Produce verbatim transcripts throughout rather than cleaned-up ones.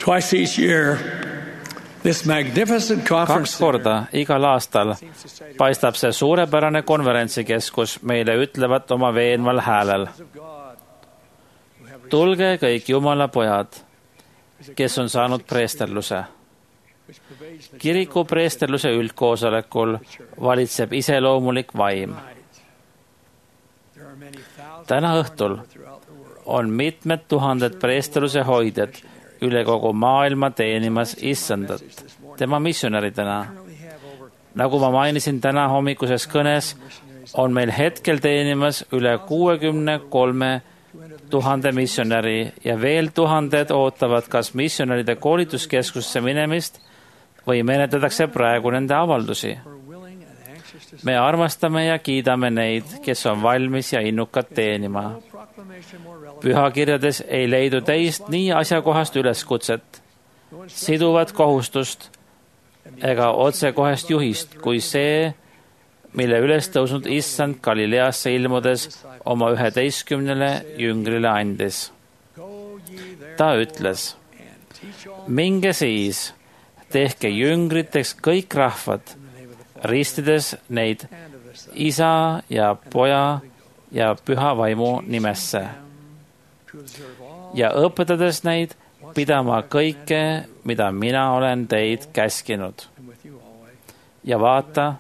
Twice each year, this magnificent conference kaks korda igal aastal paistab see suurepärane konverentsikeskus meile ütlevat oma veenval häälel. Tulge kõik Jumala pojad, kes on saanud preesterluse. Kiriku preesterluse üldkoosolekul valitseb iseloomulik vaim. Täna õhtul on mitmed tuhanded preesterluse hoidjad üle kogu maailma teenimas issandat, tema missionäridena. Nagu ma mainisin täna hommikuses kõnes, on meil hetkel teenimas üle kuuekümne kolme tuhande missionäri ja veel tuhanded ootavad kas missionäride koolituskeskusse minemist või menetletakse praegu nende avaldusi. Me armastame ja kiidame neid, kes on valmis ja innukad teenima. Pühakirjades ei leidu teist nii asjakohast üleskutset, siduvat kohustust ega otsekohest juhist, kui see, mille üles tõusnud issand Galileasse ilmudes oma üheteistkümnele jüngrile andis. Ta ütles, minge siis, tehke jüngriteks kõik rahvad, ristides neid isa ja poja ja püha vaimu nimesse ja õpetades neid pidama kõike, mida mina olen teid käskinud. Ja vaata,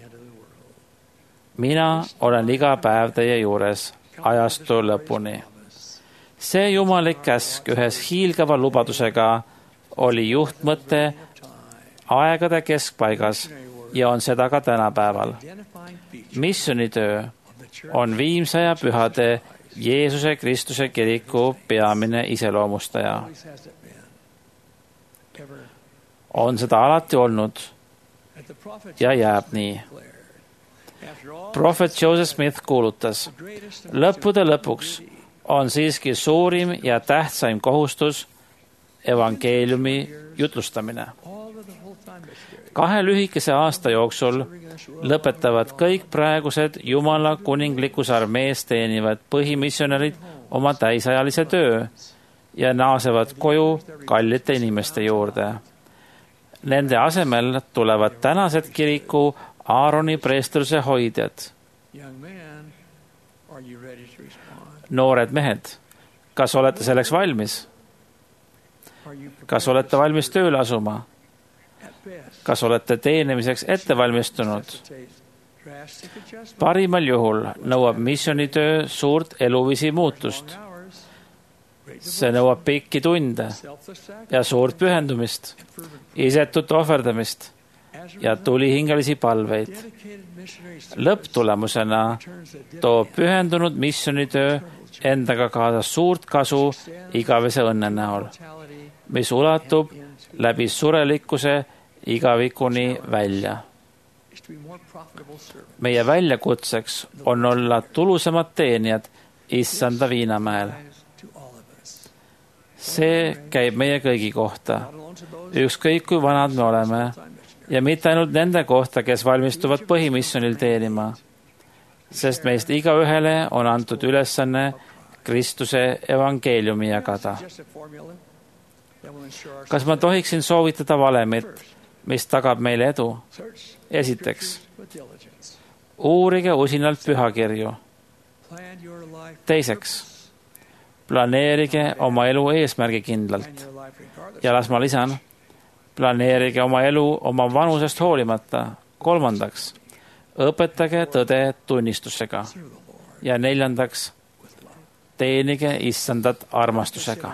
mina olen iga päev teie juures ajastu lõpuni. See jumalik käsk ühes hiilgava lubadusega oli juhtmõte aegade keskpaigas ja on seda ka tänapäeval. Missionitöö on viimsa ja pühade Jeesuse Kristuse kiriku peamine iseloomustaja. On seda alati olnud ja jääb nii. Prohvet Joseph Smith kuulutas, lõppude lõpuks on siiski suurim ja tähtsaim kohustus evangeeliumi jutlustamine. Kahe lühikese aasta jooksul lõpetavad kõik praegused Jumala kuninglikus armees teenivad põhimissionärid oma täisajalise töö ja naasevad koju kallite inimeste juurde. Nende asemel tulevad tänased kiriku Aaroni preesterluse hoidjad. Noored mehed, kas olete selleks valmis? Kas olete valmis tööle asuma? Kas olete teenimiseks ette valmistunud? Parimal juhul nõuab missionitöö suurt eluviisi muutust. See nõuab pikki tunde ja suurt pühendumist, isetut ohverdamist ja tulihingelisi palveid. Lõpptulemusena toob pühendunud missionitöö endaga kaasa suurt kasu igavese õnne näol, mis ulatub läbi surelikkuse igavikuni välja. Meie väljakutseks on olla tulusamad teenijad issanda Viinamäel. See käib meie kõigi kohta, ükskõik kui vanad me oleme, ja mitte ainult nende kohta, kes valmistuvad põhimissionil teenima, sest meist igaühele on antud ülesanne Kristuse evangeeliumi jagada. Kas ma tohiksin soovitada valemit, mis tagab meile edu? Esiteks, uurige usinalt pühakirju. Teiseks, planeerige oma elu eesmärgikindlalt. Ja las ma lisan, planeerige oma elu oma vanusest hoolimata. Kolmandaks, õpetage tõde tunnistusega. Ja neljandaks, teenige issandat armastusega.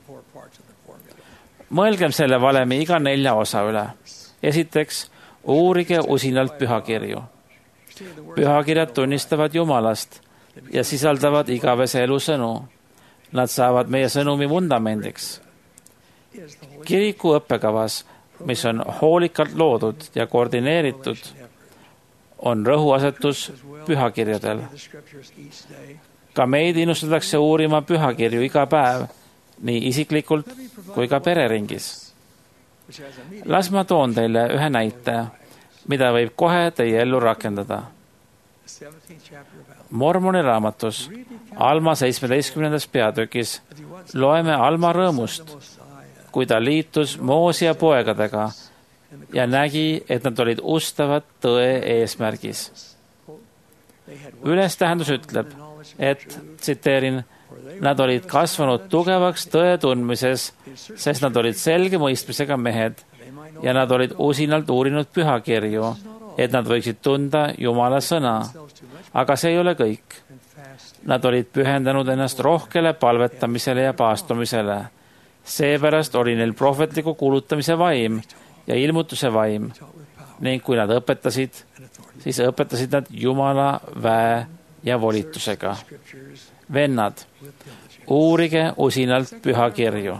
Mõelgem selle valemi iga nelja osa üle. Esiteks, uurige usinalt pühakirju. Pühakirjad tunnistavad Jumalast ja sisaldavad igavese elu sõnu. Nad saavad meie sõnumi vundamendiks. Kiriku õppekavas, mis on hoolikalt loodud ja koordineeritud, on rõhuasetus pühakirjadel. Ka meid innustatakse uurima pühakirju iga päev, nii isiklikult kui ka pereringis. Las ma toon teile ühe näite, mida võib kohe teie ellu rakendada. Mormoni raamatus Alma seitsmeteistkümnendas peatükis loeme Alma rõõmust, kui ta liitus Moosia poegadega ja nägi, et nad olid ustavad tõe eesmärgis. Ülestähendus ütleb, et, tsiteerin, nad olid kasvanud tugevaks tõe tundmises, sest nad olid selge mõistmisega mehed ja nad olid usinalt uurinud pühakirju, et nad võiksid tunda Jumala sõna. Aga see ei ole kõik. Nad olid pühendanud ennast rohkele palvetamisele ja paastumisele. Seepärast oli neil prohvetliku kuulutamise vaim ja ilmutuse vaim ning kui nad õpetasid, siis õpetasid nad Jumala väe ja volitusega. Vennad, uurige usinalt pühakirju.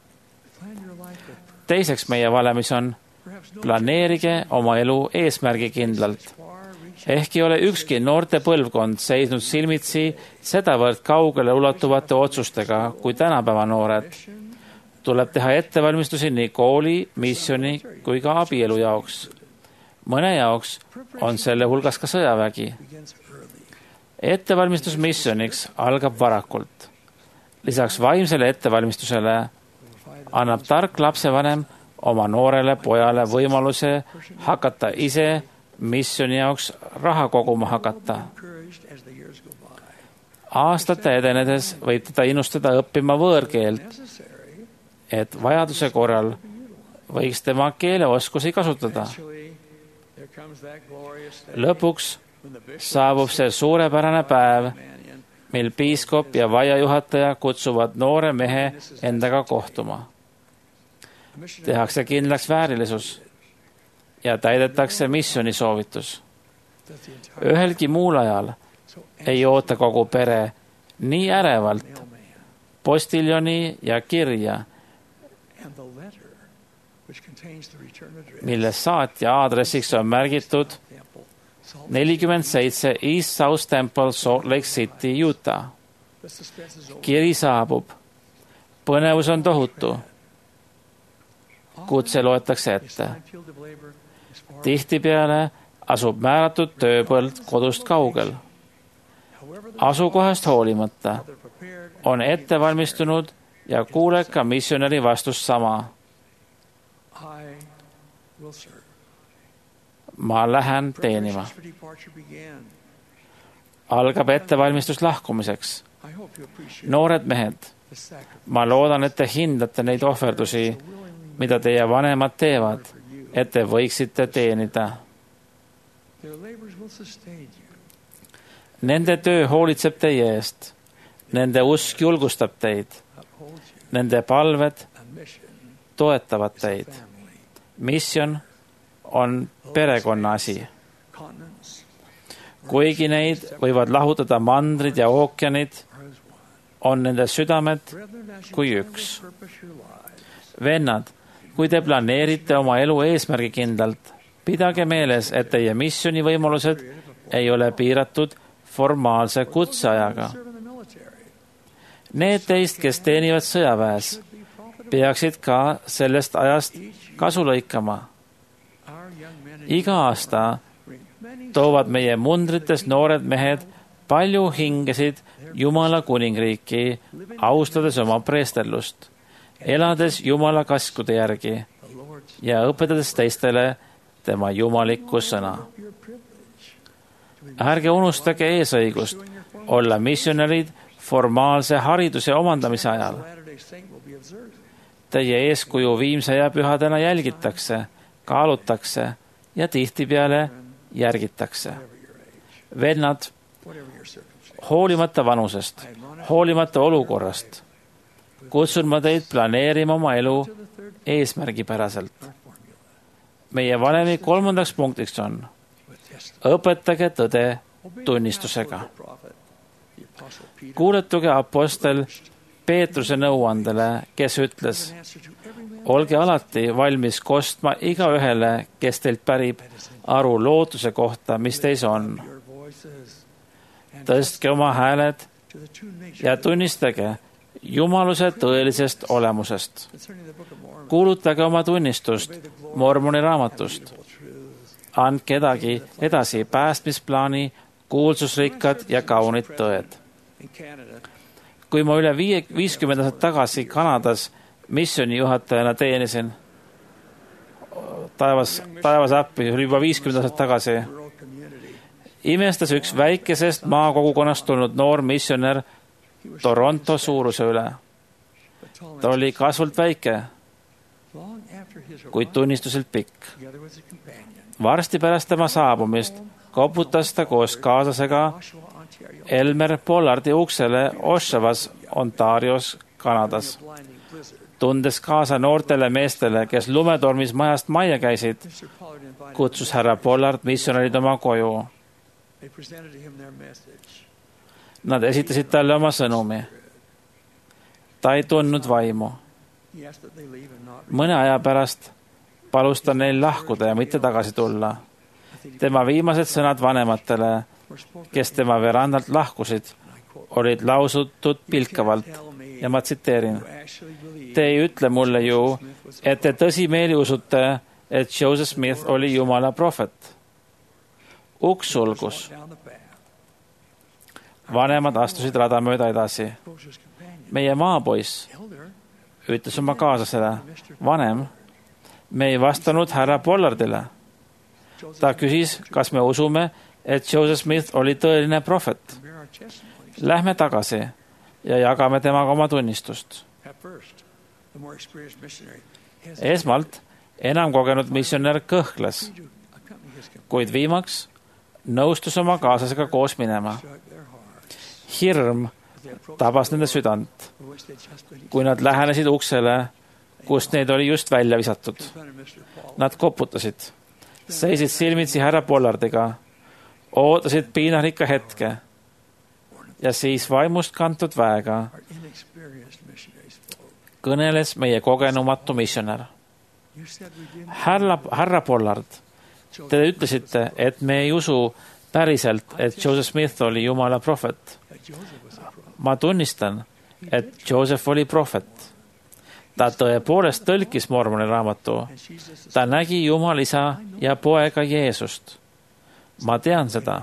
Teiseks meie valemis on, planeerige oma elu eesmärgikindlalt. Ehk ei ole ükski noorte põlvkond seisnud silmitsi sedavõrd kaugele ulatuvate otsustega kui tänapäeva noored. Tuleb teha ettevalmistusi nii kooli, missiooni kui ka abielu jaoks. Mõne jaoks on selle hulgas ka sõjavägi. Ettevalmistus missioniks algab varakult. Lisaks vaimsele ettevalmistusele annab tark lapsevanem oma noorele pojale võimaluse hakata ise missiooni jaoks raha koguma hakata. Aastate edenedes võib teda innustada õppima võõrkeelt, et vajaduse korral võiks tema keeleoskusi kasutada. Lõpuks saabub see suurepärane päev, mil piiskop ja vaiajuhataja kutsuvad noore mehe endaga kohtuma. Tehakse kindlaks väärilisus ja täidetakse missiooni soovitus. Ühelgi muul ajal ei oota kogu pere nii ärevalt postiljoni ja kirja, milles saatja aadressiks on märgitud nelikümmend seitse East South Temple, Salt Lake City, Utah. Kiri saabub. Põnevus on tohutu. Kutse loetakse ette. Tihtipeale asub määratud tööpõld kodust kaugel. Asukohast hoolimata on ette valmistunud ja kuuleb ka missionäri vastus sama. Ma lähen teenima. Algab ettevalmistus lahkumiseks. Noored mehed, ma loodan, et te hindate neid ohverdusi, mida teie vanemad teevad, et te võiksite teenida. Nende töö hoolitseb teie eest. Nende usk julgustab teid. Nende palved toetavad teid. Missioon on perekonna asi. Kuigi neid võivad lahutada mandrid ja ookeanid, on nende südamed kui üks. Vennad, kui te planeerite oma elu eesmärgikindlalt, pidage meeles, et teie missiooni võimalused ei ole piiratud formaalse kutseajaga. Need teist, kes teenivad sõjaväes, peaksid ka sellest ajast kasu lõikama. Iga aasta toovad meie mundrites noored mehed palju hingesid Jumala kuningriiki, austades oma preesterlust, elades Jumala käskude järgi ja õpetades teistele tema jumalikku sõna. Ärge unustage eesõigust olla missionärid formaalse hariduse omandamise ajal. Teie eeskuju viimse ja pühadena jälgitakse, kaalutakse ja tihtipeale järgitakse. Vennad, hoolimata vanusest, hoolimata olukorrast, kutsun ma teid planeerima oma elu eesmärgipäraselt. Meie valemi kolmandaks punktiks on: õpetage tõde tunnistusega. Kuuletuge apostel Peetruse nõuandele, kes ütles: olge alati valmis kostma igaühele, kes teilt pärib aru lootuse kohta, mis teis on. Tõstke oma hääled ja tunnistage Jumaluse tõelisest olemusest. Kuulutage oma tunnistust Mormoni raamatust. Andke edagi edasi päästmisplaani kuulsusrikkad ja kaunid tõed. Kui ma üle viiskümmend aastat tagasi Kanadas missiooni juhatajana teenisin. Taevas, taevas appi, oli juba viiskümmend aastat tagasi. Imestas üks väikesest maakogukonnast tulnud noor missionär Toronto suuruse üle. Ta oli kasvult väike, kuid tunnistuselt pikk. Varsti pärast tema saabumist koputas ta koos kaaslasega Elmer Pollardi uksele Oshawas, Ontarios, Kanadas. Tundes kaasa noortele meestele, kes lumetormis majast majja käisid, kutsus härra Pollard missionärid oma koju. Nad esitasid talle oma sõnumi. Ta ei tundnud vaimu. Mõne aja pärast palus ta neil lahkuda ja mitte tagasi tulla. Tema viimased sõnad vanematele, kes tema verandalt lahkusid, olid lausutud pilkavalt ja ma tsiteerin. Te ei ütle mulle ju, et te tõsimeeli usute, et Joseph Smith oli Jumala prohvet. Uks sulgus. Vanemad astusid rada mööda edasi. Meie maapoiss ütles oma kaaslasele, vanem, me ei vastanud härra Pollardile. Ta küsis, kas me usume, et Joseph Smith oli tõeline prohvet. Lähme tagasi ja jagame temaga oma tunnistust. Esmalt enam kogenud missionär kõhkles, kuid viimaks nõustus oma kaaslasega koos minema. Hirm tabas nende südant, kui nad lähenesid uksele, kust neid oli just välja visatud. Nad koputasid, seisid silmitsi härra Pollardiga, ootasid piinarikka hetke ja siis vaimust kantud väega kõneles meie kogenumatu missionär. Härra, härra Pollard, te ütlesite, et me ei usu päriselt, et Joseph Smith oli Jumala prohvet. Ma tunnistan, et Joseph oli prohvet. Ta tõepoolest tõlkis Mormoni raamatu. Ta nägi Jumala isa ja poega Jeesust. Ma tean seda.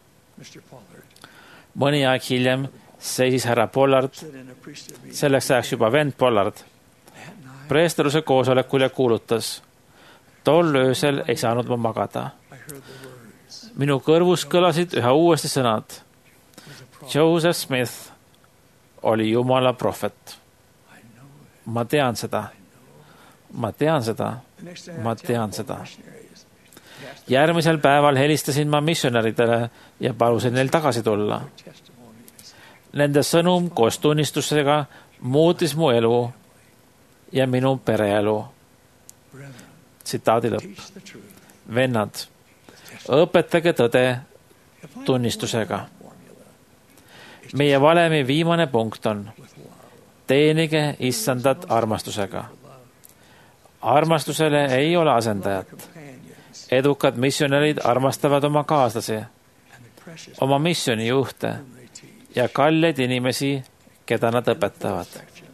Mõni aeg hiljem seisis härra Pollard, selleks ajaks juba vend Pollard, preesterluse koosolekul ja kuulutas. Tol öösel ei saanud ma magada. Minu kõrvus kõlasid üha uuesti sõnad. Joseph Smith oli Jumala prohvet. Ma tean seda. Ma tean seda. Ma tean seda. Järgmisel päeval helistasin ma missionäridele ja palusin neil tagasi tulla. Nende sõnum koos tunnistusega muutis mu elu ja minu pereelu. Tsitaadi lõpp. Vennad, õpetage tõde tunnistusega. Meie valemi viimane punkt on teenige issandat armastusega. Armastusele ei ole asendajat. Edukad missionärid armastavad oma kaaslasi, oma missioonijuhte ja kalleid inimesi, keda nad õpetavad.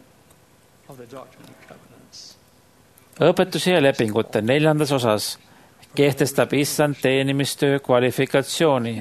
Õpetusi ja lepingute neljandas osas kehtestab issand teenimistöö kvalifikatsiooni.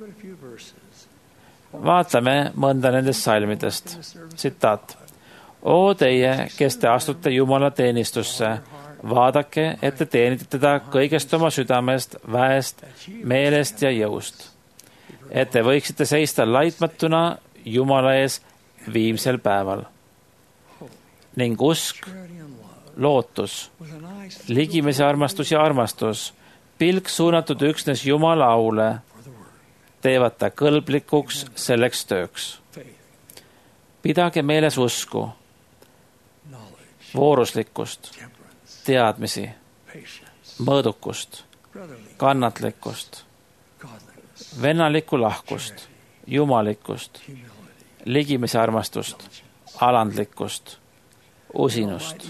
Vaatame mõnda nendest salmidest. Tsitaat. O teie, kes te astute Jumala teenistusse, vaadake, et te teenite teda kõigest oma südamest, väest, meelest ja jõust. Et te võiksite seista laitmatuna Jumala ees viimsel päeval. Ning usk, lootus, ligimese armastus ja armastus, pilk suunatud üksnes Jumala aule, teevad ta kõlblikuks selleks tööks. Pidage meeles usku, vooruslikkust, teadmisi, mõõdukust, kannatlikkust, vennalikku lahkust, jumalikkust, ligimise armastust, alandlikkust, usinust.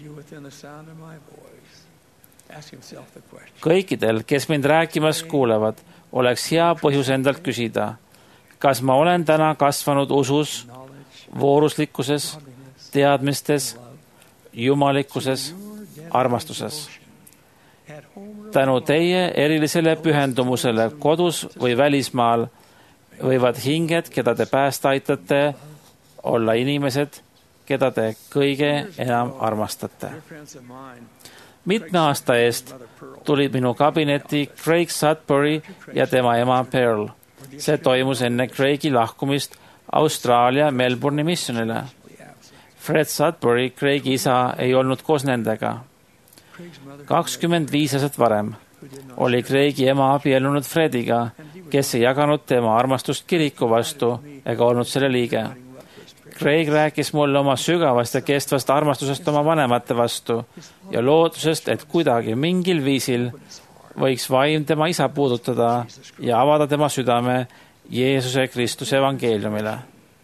Kõikidel, kes mind rääkimas kuulevad, oleks hea põhjus endalt küsida, kas ma olen täna kasvanud usus, vooruslikkuses, teadmistes, jumalikkuses, armastuses. Tänu teie erilisele pühendumusele kodus või välismaal võivad hinged, keda te päästa aitate, olla inimesed, keda te kõige enam armastate. Mitme aasta eest tulid minu kabinetti Craig Sudbury ja tema ema Pearl. See toimus enne Craigi lahkumist Austraalia Melbourne'i missionile. Fred Sudbury, Craigi isa, ei olnud koos nendega. kakskümmend viis aastat varem oli Craigi ema abiellunud Frediga, kes ei jaganud tema armastust kiriku vastu ega olnud selle liige. Craig rääkis mulle oma sügavast ja kestvast armastusest oma vanemate vastu ja lootusest, et kuidagi mingil viisil võiks vaim tema isa puudutada ja avada tema südame Jeesuse Kristuse evangeeliumile.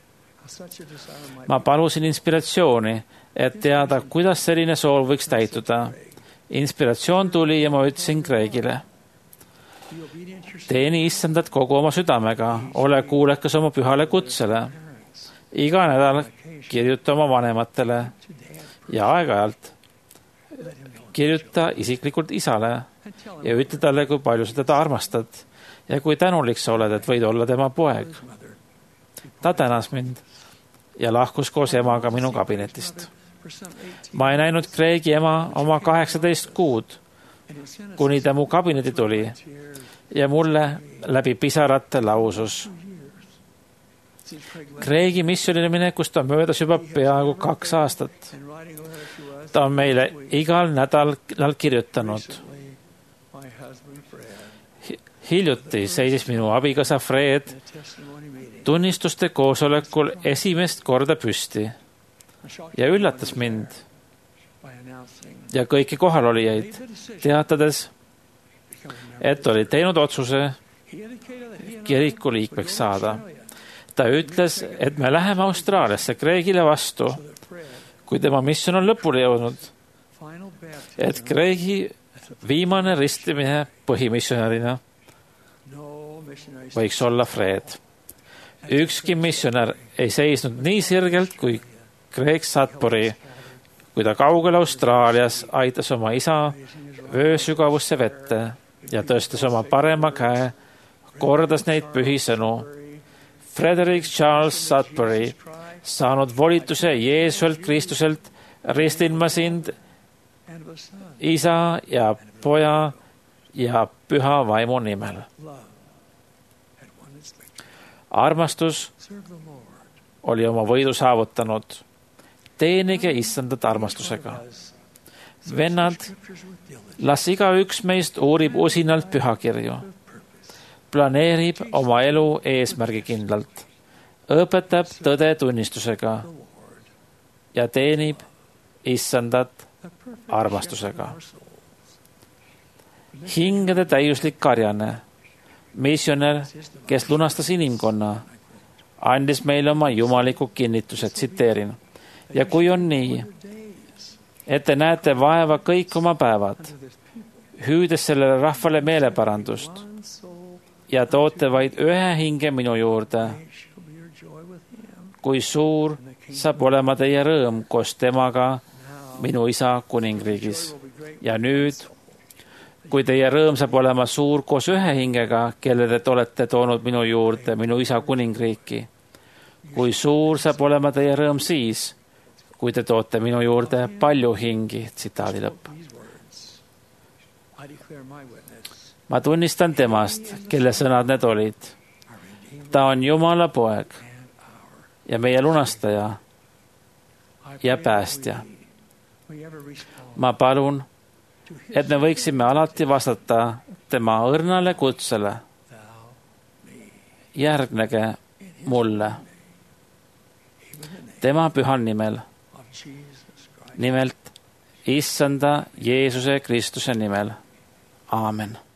Ma palusin inspiratsiooni, et teada, kuidas selline soov võiks täituda. Inspiratsioon tuli ja ma ütlesin Craigile: teeni issandat kogu oma südamega, ole kuulekas oma pühale kutsele. Iga nädal kirjuta oma vanematele ja aeg-ajalt kirjuta isiklikult isale ja ütle talle, kui palju sa teda armastad ja kui tänulik sa oled, et võid olla tema poeg. Ta tänas mind ja lahkus koos emaga minu kabinetist. Ma ei näinud Craigi ema oma kaheksateist kuud, kuni ta mu kabineti tuli ja mulle läbi pisarate lausus. Craigi missionile minekust on möödas juba peaaegu kaks aastat. Ta on meile igal nädalal kirjutanud. Hiljuti seisis minu abikaasa Fred tunnistuste koosolekul esimest korda püsti ja üllatas mind ja kõiki kohalolijaid, teatades, et oli teinud otsuse kiriku liikmeks saada. Ta ütles, et me läheme Austraaliasse Craigile vastu, kui tema missioon on lõpule jõudnud, et Craigi viimane ristimine põhimissionärina võiks olla Fred. Ükski missionär ei seisnud nii sirgelt kui Craig Sudbury, kui ta kaugel Austraalias aitas oma isa vöösügavusse vette ja tõstes oma parema käe, kordas neid pühisõnu. Frederick Charles Sudbury, saanud volituse Jeesuselt Kristuselt, ristin ma sind isa ja poja ja püha vaimu nimel. Armastus oli oma võidu saavutanud. Teenige issandat armastusega. Vennad, las igaüks meist uurib usinalt pühakirju, planeerib oma elu eesmärgikindlalt, õpetab tõde tunnistusega ja teenib issandat armastusega. Hingede täiuslik karjane, missionär, kes lunastas inimkonna, andis meile oma jumaliku kinnituse, tsiteerin. Ja kui on nii, et te näete vaeva kõik oma päevad, hüüdes sellele rahvale meeleparandust ja toote vaid ühe hinge minu juurde, kui suur saab olema teie rõõm koos temaga minu isa kuningriigis. Ja nüüd, kui teie rõõm saab olema suur koos ühe hingega, kelle te olete toonud minu juurde, minu isa kuningriiki, kui suur saab olema teie rõõm siis, kui te toote minu juurde palju hingi, tsitaadi lõpp. Ma tunnistan temast, kelle sõnad need olid. Ta on Jumala poeg ja meie lunastaja ja päästja. Ma palun, et me võiksime alati vastata tema õrnale kutsele. Järgnege mulle tema pühal nimel. Nimelt issanda Jeesuse Kristuse nimel. Aamen.